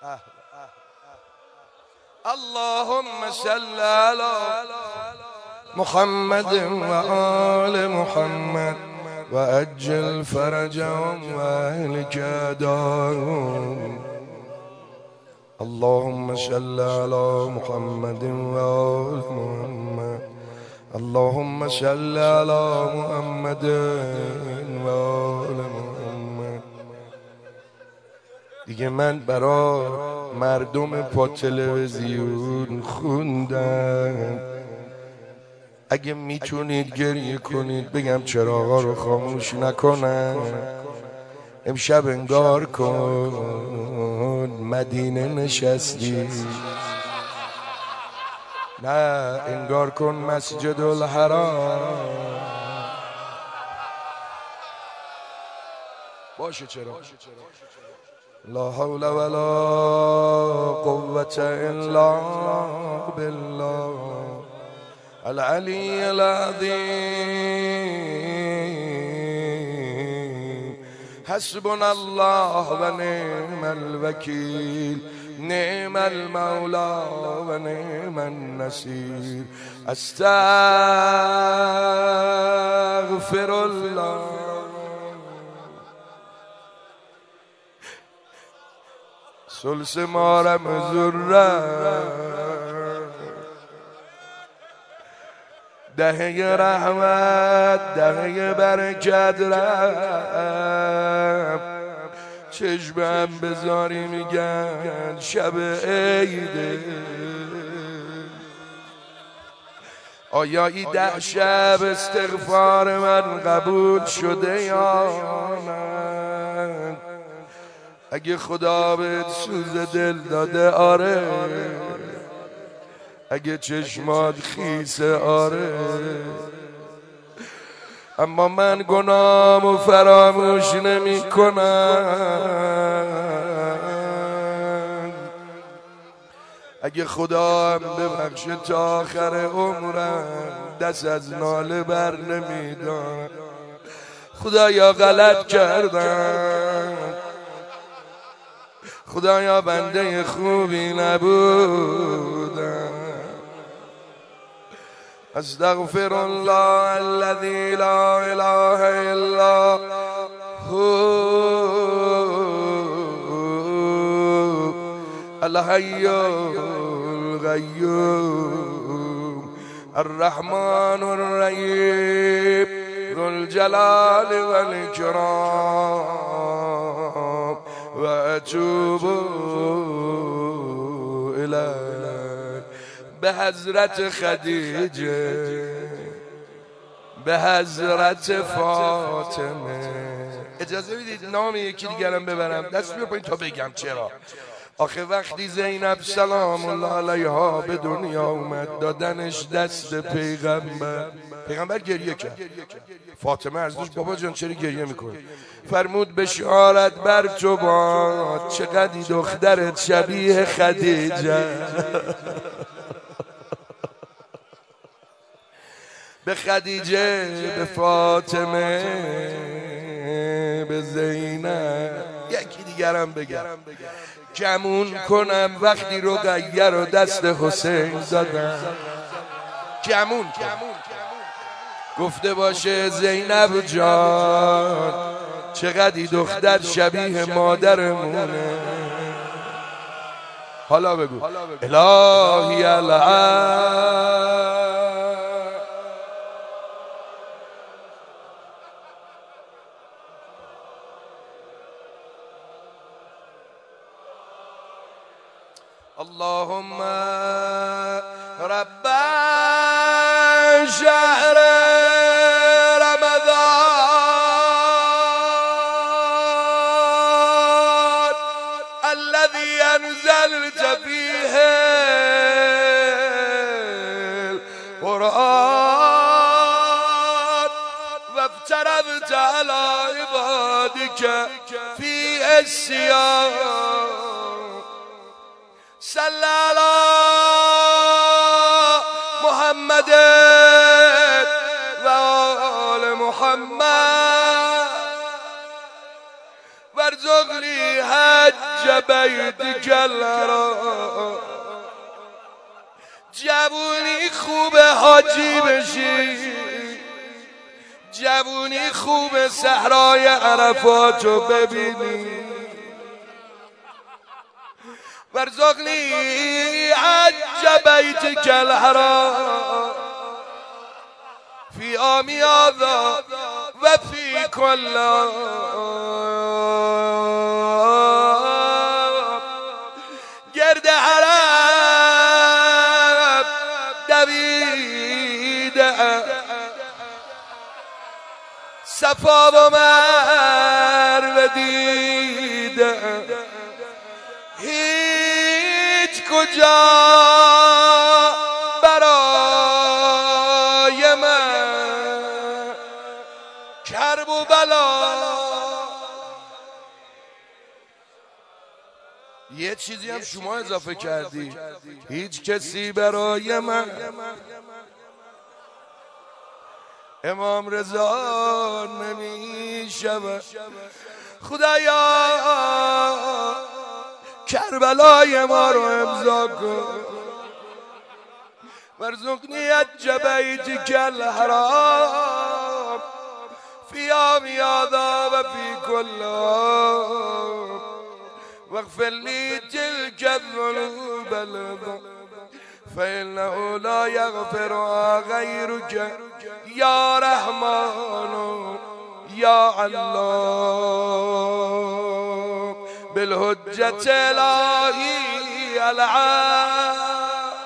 اللهم صل على محمد وآل محمد وأجل فرجهم وأهلك دارهم. اللهم صل على محمد وآل محمد. اللهم صل على محمد وآل محمد. دیگه من برای مردم پا تلویزیون خوندم، اگه میتونید گریه کنید بگم چراغا رو خاموش نکنن. امشب انگار کن مدینه نشستی، نه انگار کن مسجد الحرام. باشه چرا لا حول ولا قوة الا بالله العلی العظیم. حسبنا الله و نعم الوکیل، نعم المولا و نعم النصیر. استغفر الله. سلس مارم زره دهه رحمت دهه برکت رفت. چشمم بذاری میگن شب عیده. آیا این 10 شب استغفار من قبول شده یا نه؟ اگه خدا بهت سوز دل داده آره، اگه چشمات خیسه آره، اما من گناهمو فراموش نمی کنم. اگه خدا هم ببخشه تا آخر عمرم دست از ناله بر نمیدارم. خدایا غلط کردم، خدایا بنده خوبی نبودم. استغفر الله الذي لا اله الا هو الحي القيوم الرحمن الرحيم ذو الجلال والإكرام وأتوب إليه. به حضرت خدیجه، به حضرت فاطمه. اجازه بدید نام یکی دیگرم ببرم، دست بیار پایین تا بگم چرا. آخه وقتی زینب سلام الله علیها به دنیا اومد دادنش دست پیغمبر گریه کرد. فاطمه از دوش بابا جان چرا گریه میکنی؟ فرمود بشارت بر تو باد چقدر دخترت شبیه خدیجه. به خدیجه، به فاطمه، به زینب. یکی دیگرم بگم گمون کنم وقتی رقیه رو دست حسین دادم، گمون گفته باشه زینب جان چقدر دختر شبیه مادرمونه. حالا بگو الهی العالم. اللهم رب شهر رمضان الذي أنزلت فيه القرآن وافترضت على عبادك في الصيام. صل على محمد و آل محمد وارزقني حج بیتک الحرام. جوونی خوبه حاجی بشی، جوونی خوبه صحرای عرفاتو ببینی. وارزقنی حج بیتک الحرام فی عامی هذا و فی کل گرد حرم دویده، صفا و مروه دیده، هیچ کجا برای من کرب و بلا. یه چیزی هم شما اضافه کردی، هیچ کسی برای من. امام رضا نمی شود. خدایا کربلای ما رو امضا کن. وارزقنی حج بیتک الحرام فی عامی هذا و فی کل عام واغفر لی تلک الذنوب العظام فإنه لا یغفرها غیرک یا رحمان یا الله بالحجة الهی العام.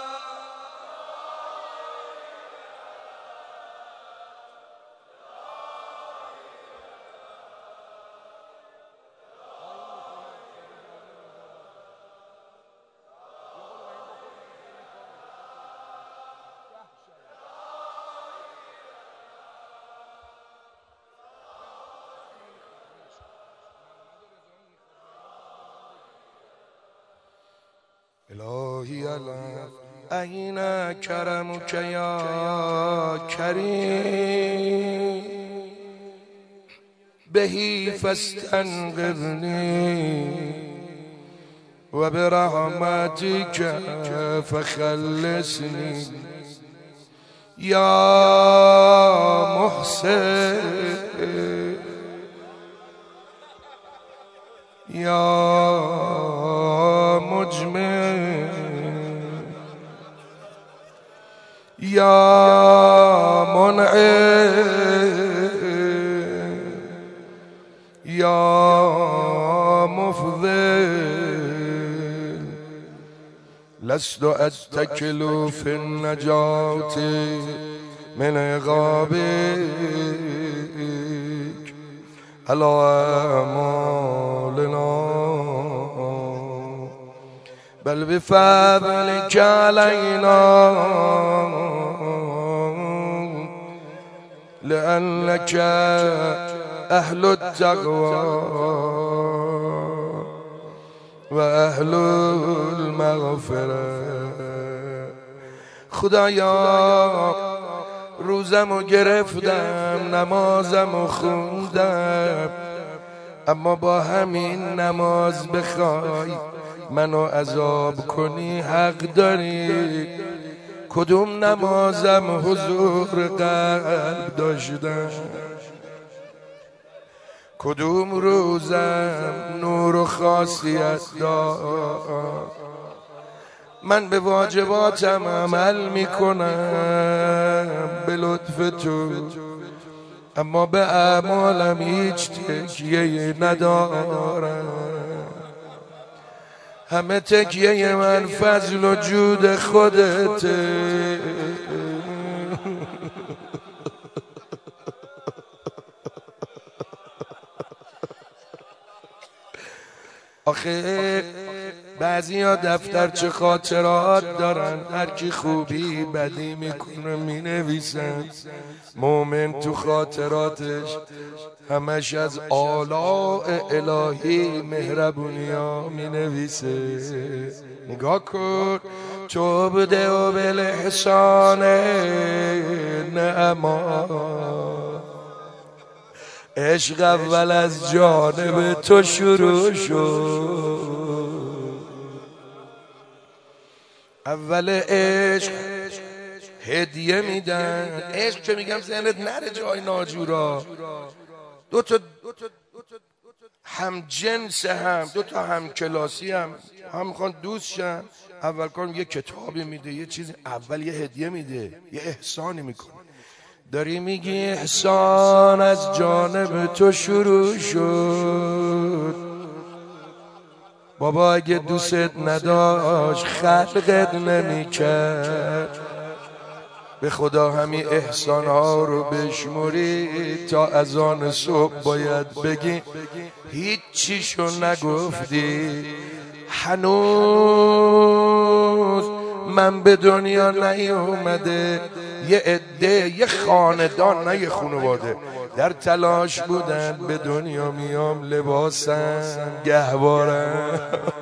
الهی الان این کرمک یا کریم بهی فاستنقذنی و برحمتک فخلصنی یا محسن یا مجمل یا منعم یا مفضل لست اتکل فی النجات من عقابک علی اعمالنا بل بفضلك علينا لأنك أهل التقوى وأهل المغفرة. خدایا روزمو گرفتم، نمازمو خوندم، اما با همین نماز بخوای منو عذاب کنی حق داری. کدوم نمازم حضور قلب داشتم، کدوم روزم نور و خاصیت داشت. من به واجباتم عمل میکنم به لطف تو، اما به اعمالم هیچ تکیه ندارم. همه تکیه من فضل و جود خودته. آخه بعضیا دفترچه خاطرات دارن، هر کی خوبی بدی میکنه مینویسن. مومن تو خاطراتش همش از آلاء الهی مهربونی ها مینویسه. نگاه کن تو بده و بالحسان نعما، عشق اول از جانب تو شروع شد. اول عشق هدیه میدن. عشق که میگم ذهنت نره جای ناجورا. دو تا هم جنس هم دو تا هم کلاسی هم میخوان دوست شن. اول کار یه کتابی میده، یه چیزی، اول یه هدیه میده، یه احسانی میکنه. داری میگی احسان از جانب تو شروع شد، بابا اگه دوست نداشت خلقت نمیکرد. به خدا همین احسان ها رو بشموری تا از آن صبح باید بگی هیچیشو نگفتی. هنوز من به دنیا نیومده یه عده، یه خاندان، نه یه خانواده، در تلاش بودن به دنیا میام لباسم گهوارم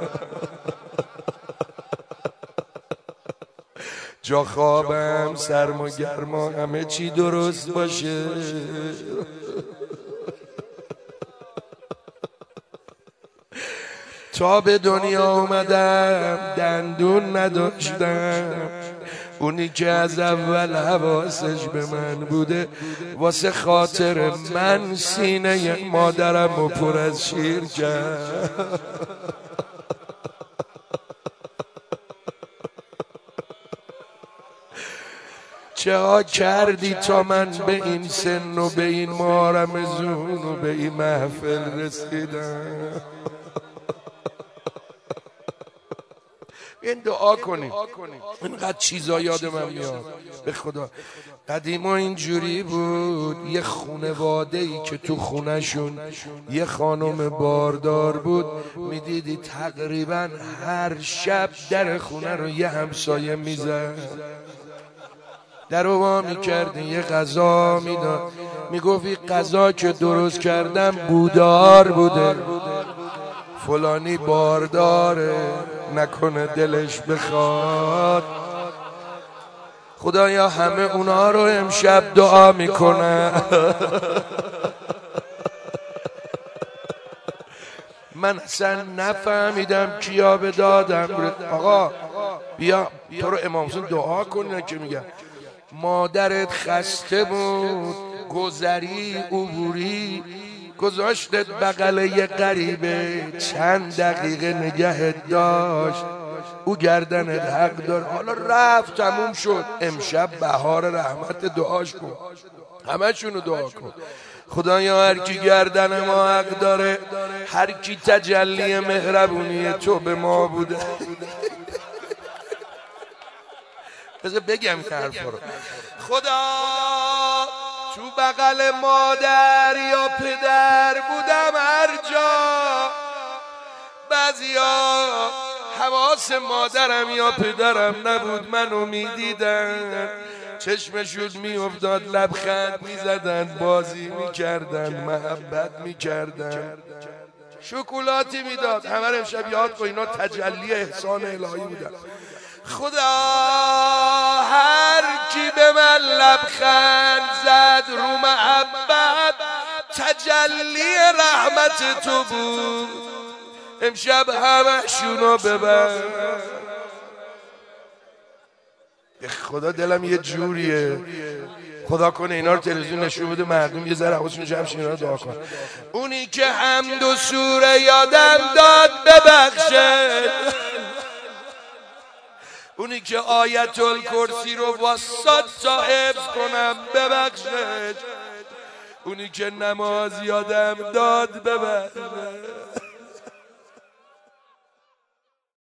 جا خوابم سرم و گرما همه چی درست باشه. تا به دنیا اومدم دندون نداشتم، اونی که از اول حواسش به من بوده واسه خاطر من سینه مادرم رو پر از شیر کرد. چه ها کردی تا من به این سن و به این مارمزون و به این محفل رسیدم. این دعا کنیم. اینقدر چیزا یاد من میاد به خدا. قدیما اینجوری بود، یه خانواده‌ای که تو خونهشون یه خانم باردار بود، میدیدی تقریبا هر شب در خونه رو یه همسایه میزد، در رو وا میکردی، یه غذا میداد، میگفت این غذا که درست کردم بودار بوده، فلانی بارداره، نکنه دلش بخواد. خدایا همه اونا رو امشب دعا میکنن. من اصلا نفهمیدم کیا به دادم. آقا بیا تو رو امام حسین دعا کنن که میگم مادرت خسته بود، گذری عبوری، گذاشتت بغل یه غریبه، چند دقیقه نگهت داشت، او گردنت حق دار، حالا رفت تموم شد. امشب بهار رحمت دعاش کن، همه شونو دعا کن. خدایا هر کی گردن ما حق داره، هر کی تجلی مهربونی تو به ما بوده. بذار بگم این حرفا رو. خدا تو بغل مادر یا پدر بودم هر جا، بعضیا حواس مادرم یا پدرم نبود، منو میدیدن، چشمشون میافتاد، لبخند میزدن، بازی میکردن، محبت میکردن، شکلاتی میداد. همه رو امشب یاد کن، اینا تجلی احسان الهی بودن. خدا هر کی به من لبخند زد رو محبت، تجلی رحمت تو بود، امشب همه شونو ببر. به خدا دلم یه جوریه، خدا کنه اینا رو تلویزیون نشون بده، مردم یه ذره حواسشون جمع شه، اینا رو دعا کن. اونی که حمد و سوره یادم داد ببخشه، اونی که آیت الکرسی رو واسط تا حفظ کنم ببخشه، اونی که نماز یادم داد ببخشه.